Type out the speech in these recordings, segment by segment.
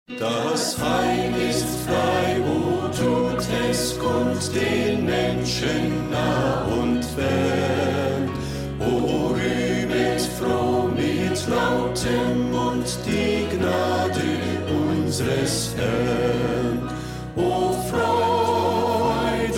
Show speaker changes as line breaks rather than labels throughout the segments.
Das Heil ist frei, wo tut es kund den Menschen nah und fern. O rühmet froh mit lautem Mund die Gnade unseres Herrn. O Freud,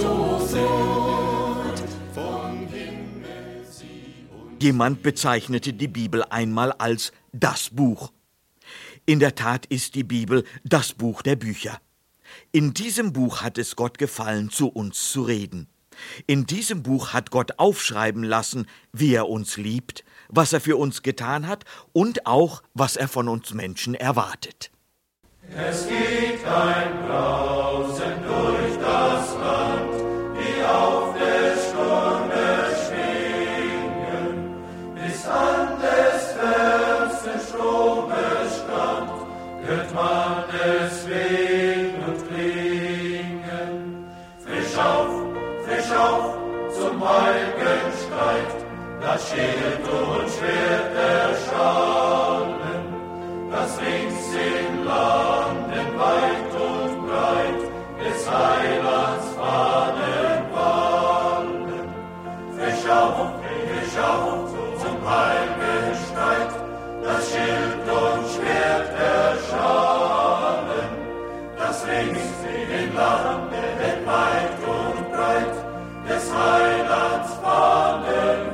vom Himmel sie uns.
Jemand bezeichnete die Bibel einmal als das Buch. In der Tat ist die Bibel das Buch der Bücher. In diesem Buch hat es Gott gefallen, zu uns zu reden. In diesem Buch hat Gott aufschreiben lassen, wie er uns liebt, was er für uns getan hat und auch, was er von uns Menschen erwartet.
Es geht ein Brausen durch das Land, wie auf des Sturmes Schwingen, bis an des fernsten Stromes Strand, hört man es wehen und klingen. Frisch auf zum heiligen Streit, das Schild und Schwert erschallen, das rings in Landen weit und breit des Heilands Fahnen wallen. Frisch auf zum heiligen Streit, das Schild und Schwert erschallen, das rings in Landen weit und breit des Heilands Fahnen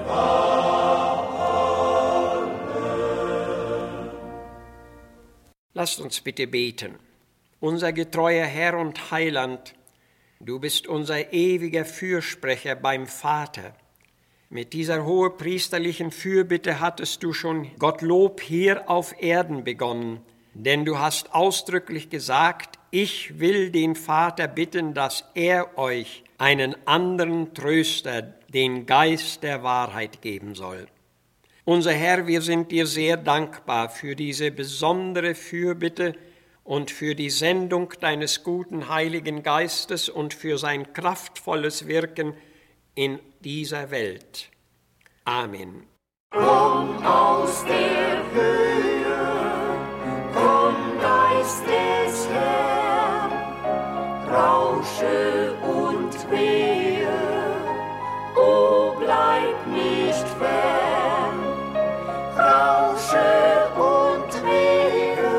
wallen.
Lasst uns bitte beten. Unser getreuer Herr und Heiland, du bist unser ewiger Fürsprecher beim Vater. Mit dieser hohepriesterlichen Fürbitte hattest du schon Gottlob hier auf Erden begonnen, denn du hast ausdrücklich gesagt, ich will den Vater bitten, dass er euch einen anderen Tröster, den Geist der Wahrheit geben soll. Unser Herr, wir sind dir sehr dankbar für diese besondere Fürbitte und für die Sendung deines guten Heiligen Geistes und für sein kraftvolles Wirken in dieser Welt. Amen.
Komm aus der Höhe, komm Geist des Herrn, rausche und wehe, o bleib nicht fern, rausche und wehe,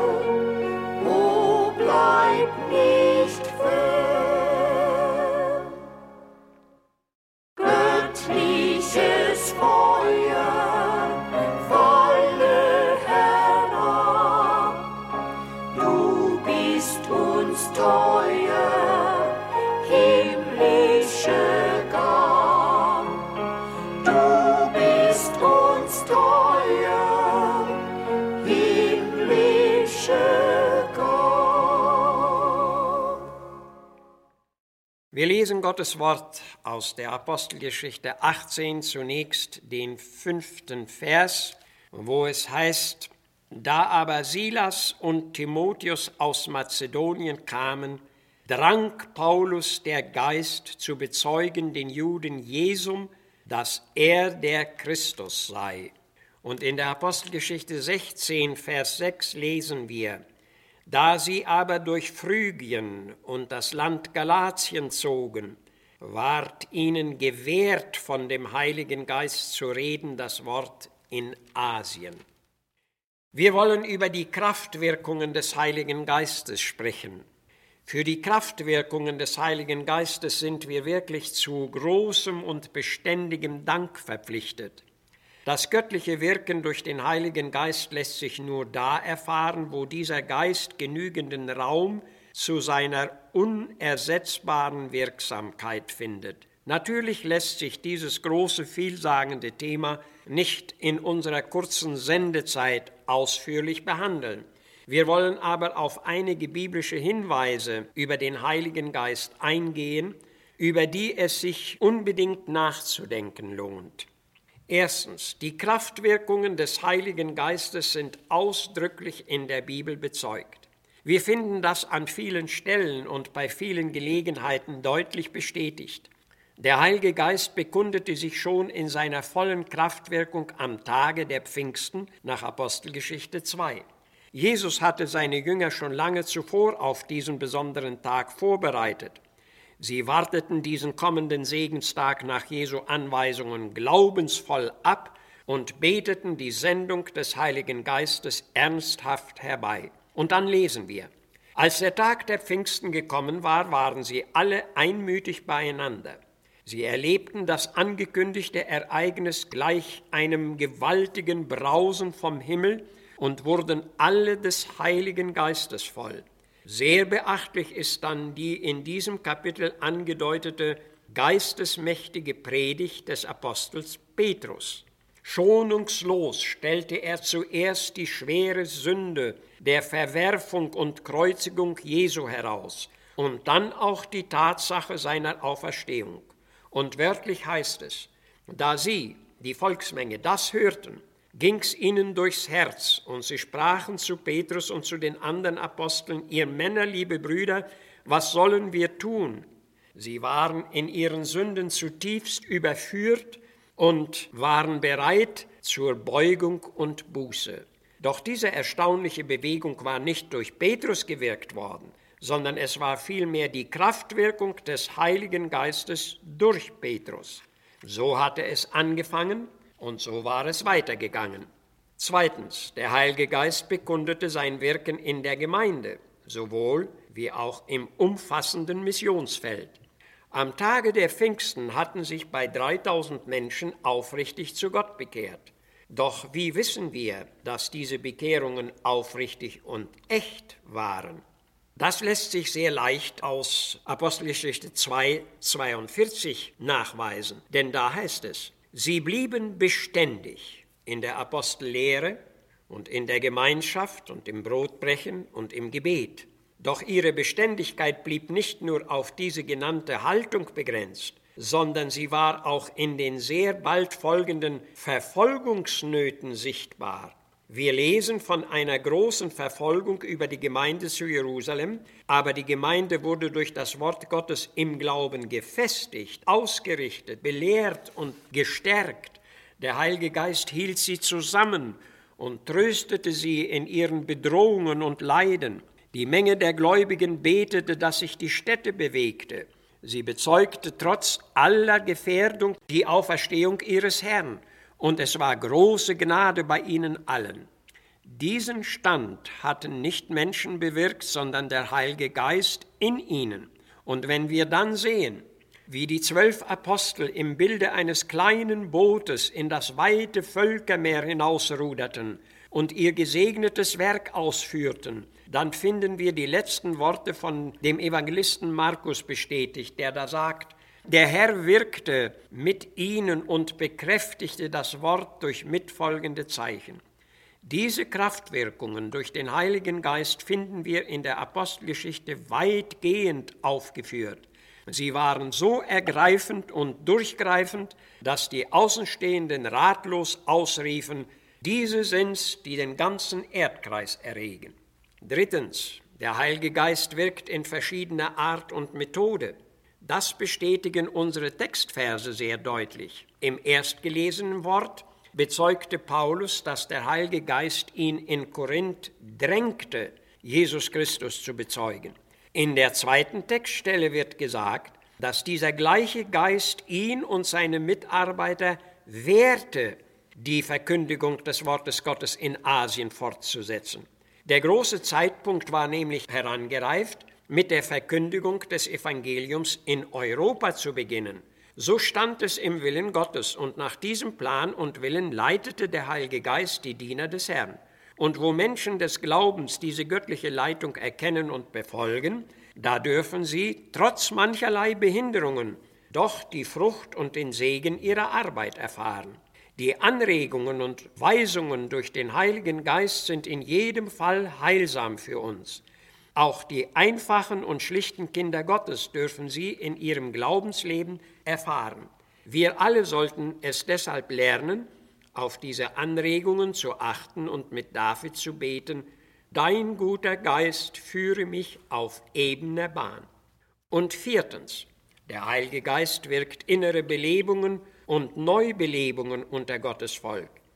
o bleib nicht fern. Göttliches Feuer falle herab, du bist uns teuer, himmlische Gab. Du bist uns teuer, himmlische Gab.
Wir lesen Gottes Wort aus der Apostelgeschichte 18, zunächst den 5. Vers, wo es heißt, da aber Silas und Timotheus aus Mazedonien kamen, drang Paulus der Geist zu bezeugen den Juden Jesum, dass er der Christus sei. Und in der Apostelgeschichte 16, Vers 6 lesen wir, da sie aber durch Phrygien und das Land Galatien zogen, ward ihnen gewährt, von dem Heiligen Geist zu reden, das Wort in Asien. Wir wollen über die Kraftwirkungen des Heiligen Geistes sprechen. Für die Kraftwirkungen des Heiligen Geistes sind wir wirklich zu großem und beständigem Dank verpflichtet. Das göttliche Wirken durch den Heiligen Geist lässt sich nur da erfahren, wo dieser Geist genügenden Raum zu seiner unersetzbaren Wirksamkeit findet. Natürlich lässt sich dieses große, vielsagende Thema nicht in unserer kurzen Sendezeit ausführlich behandeln. Wir wollen aber auf einige biblische Hinweise über den Heiligen Geist eingehen, über die es sich unbedingt nachzudenken lohnt. Erstens, die Kraftwirkungen des Heiligen Geistes sind ausdrücklich in der Bibel bezeugt. Wir finden das an vielen Stellen und bei vielen Gelegenheiten deutlich bestätigt. Der Heilige Geist bekundete sich schon in seiner vollen Kraftwirkung am Tage der Pfingsten nach Apostelgeschichte 2. Jesus hatte seine Jünger schon lange zuvor auf diesen besonderen Tag vorbereitet. Sie warteten diesen kommenden Segenstag nach Jesu Anweisungen glaubensvoll ab und beteten die Sendung des Heiligen Geistes ernsthaft herbei. Und dann lesen wir: Als der Tag der Pfingsten gekommen war, waren sie alle einmütig beieinander. Sie erlebten das angekündigte Ereignis gleich einem gewaltigen Brausen vom Himmel und wurden alle des Heiligen Geistes voll. Sehr beachtlich ist dann die in diesem Kapitel angedeutete geistesmächtige Predigt des Apostels Petrus. Schonungslos stellte er zuerst die schwere Sünde der Verwerfung und Kreuzigung Jesu heraus und dann auch die Tatsache seiner Auferstehung. Und wörtlich heißt es: Da sie, die Volksmenge, das hörten, ging's ihnen durchs Herz, und sie sprachen zu Petrus und zu den anderen Aposteln: Ihr Männer, liebe Brüder, was sollen wir tun? Sie waren in ihren Sünden zutiefst überführt und waren bereit zur Beugung und Buße. Doch diese erstaunliche Bewegung war nicht durch Petrus gewirkt worden, sondern es war vielmehr die Kraftwirkung des Heiligen Geistes durch Petrus. So hatte es angefangen und so war es weitergegangen. Zweitens, der Heilige Geist bekundete sein Wirken in der Gemeinde, sowohl wie auch im umfassenden Missionsfeld. Am Tage der Pfingsten hatten sich bei 3000 Menschen aufrichtig zu Gott bekehrt. Doch wie wissen wir, dass diese Bekehrungen aufrichtig und echt waren? Das lässt sich sehr leicht aus Apostelgeschichte 2,42 nachweisen, denn da heißt es: Sie blieben beständig in der Apostellehre und in der Gemeinschaft und im Brotbrechen und im Gebet. Doch ihre Beständigkeit blieb nicht nur auf diese genannte Haltung begrenzt, sondern sie war auch in den sehr bald folgenden Verfolgungsnöten sichtbar. Wir lesen von einer großen Verfolgung über die Gemeinde zu Jerusalem, aber die Gemeinde wurde durch das Wort Gottes im Glauben gefestigt, ausgerichtet, belehrt und gestärkt. Der Heilige Geist hielt sie zusammen und tröstete sie in ihren Bedrohungen und Leiden. Die Menge der Gläubigen betete, dass sich die Stätte bewegte. Sie bezeugte trotz aller Gefährdung die Auferstehung ihres Herrn. Und es war große Gnade bei ihnen allen. Diesen Stand hatten nicht Menschen bewirkt, sondern der Heilige Geist in ihnen. Und wenn wir dann sehen, wie die 12 Apostel im Bilde eines kleinen Bootes in das weite Völkermeer hinausruderten und ihr gesegnetes Werk ausführten, dann finden wir die letzten Worte von dem Evangelisten Markus bestätigt, der da sagt: Der Herr wirkte mit ihnen und bekräftigte das Wort durch mitfolgende Zeichen. Diese Kraftwirkungen durch den Heiligen Geist finden wir in der Apostelgeschichte weitgehend aufgeführt. Sie waren so ergreifend und durchgreifend, dass die Außenstehenden ratlos ausriefen: Diese sind's, die den ganzen Erdkreis erregen. Drittens, der Heilige Geist wirkt in verschiedener Art und Methode. Das bestätigen unsere Textverse sehr deutlich. Im erstgelesenen Wort bezeugte Paulus, dass der Heilige Geist ihn in Korinth drängte, Jesus Christus zu bezeugen. In der zweiten Textstelle wird gesagt, dass dieser gleiche Geist ihn und seine Mitarbeiter wehrte, die Verkündigung des Wortes Gottes in Asien fortzusetzen. Der große Zeitpunkt war nämlich herangereift, mit der Verkündigung des Evangeliums in Europa zu beginnen. So stand es im Willen Gottes, und nach diesem Plan und Willen leitete der Heilige Geist die Diener des Herrn. Und wo Menschen des Glaubens diese göttliche Leitung erkennen und befolgen, da dürfen sie, trotz mancherlei Behinderungen, doch die Frucht und den Segen ihrer Arbeit erfahren. Die Anregungen und Weisungen durch den Heiligen Geist sind in jedem Fall heilsam für uns. Auch die einfachen und schlichten Kinder Gottes dürfen sie in ihrem Glaubensleben erfahren. Wir alle sollten es deshalb lernen, auf diese Anregungen zu achten und mit David zu beten: Dein guter Geist führe mich auf ebener Bahn. Und viertens, der Heilige Geist wirkt innere Belebungen und Neubelebungen unter Gottes Volk.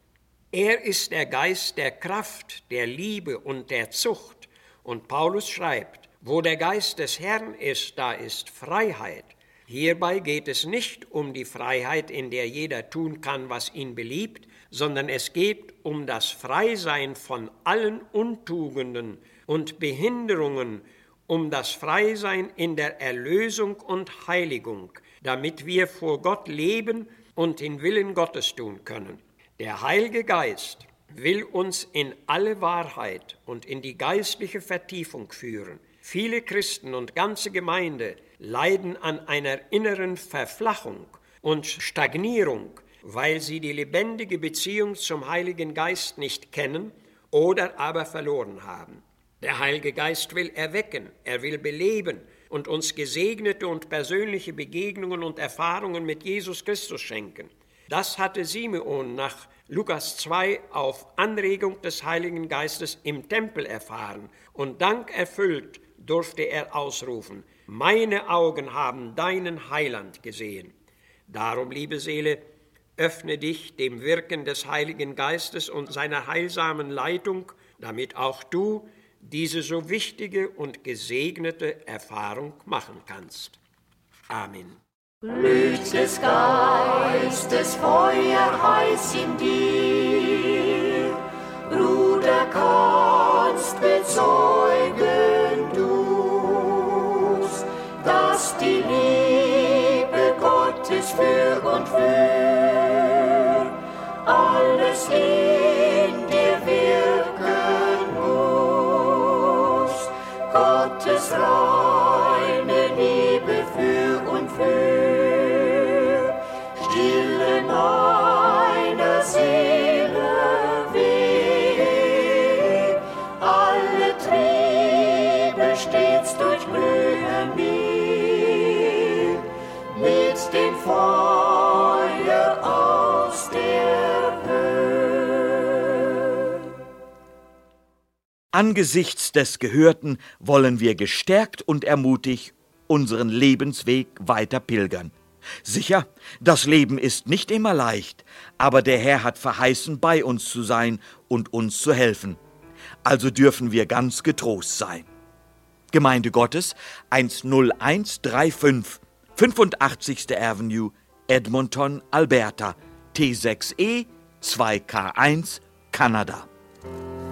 Er ist der Geist der Kraft, der Liebe und der Zucht. Und Paulus schreibt, wo der Geist des Herrn ist, da ist Freiheit. Hierbei geht es nicht um die Freiheit, in der jeder tun kann, was ihn beliebt, sondern es geht um das Freisein von allen Untugenden und Behinderungen, um das Freisein in der Erlösung und Heiligung, damit wir vor Gott leben und den Willen Gottes tun können. Der Heilige Geist will uns in alle Wahrheit und in die geistliche Vertiefung führen. Viele Christen und ganze Gemeinde leiden an einer inneren Verflachung und Stagnierung, weil sie die lebendige Beziehung zum Heiligen Geist nicht kennen oder aber verloren haben. Der Heilige Geist will erwecken, er will beleben und uns gesegnete und persönliche Begegnungen und Erfahrungen mit Jesus Christus schenken. Das hatte Simeon nach Lukas 2 auf Anregung des Heiligen Geistes im Tempel erfahren und dankerfüllt durfte er ausrufen: Meine Augen haben deinen Heiland gesehen. Darum, liebe Seele, öffne dich dem Wirken des Heiligen Geistes und seiner heilsamen Leitung, damit auch du diese so wichtige und gesegnete Erfahrung machen kannst. Amen.
Glüht des Geistes Feuer heiß in dir, Bruder, kannst bezeugen du's, dass die Liebe Gottes für und für alles in dir wirken muss. Gottes reine Liebe für und für stille meiner Seele weh, alle Triebe stets durchglühen mir mit dem Feuer aus der Höhe.
Angesichts des Gehörten wollen wir gestärkt und ermutigt unseren Lebensweg weiter pilgern. Sicher, das Leben ist nicht immer leicht, aber der Herr hat verheißen, bei uns zu sein und uns zu helfen. Also dürfen wir ganz getrost sein. Gemeinde Gottes 10135, 85. Avenue, Edmonton, Alberta, T6E 2K1, Kanada.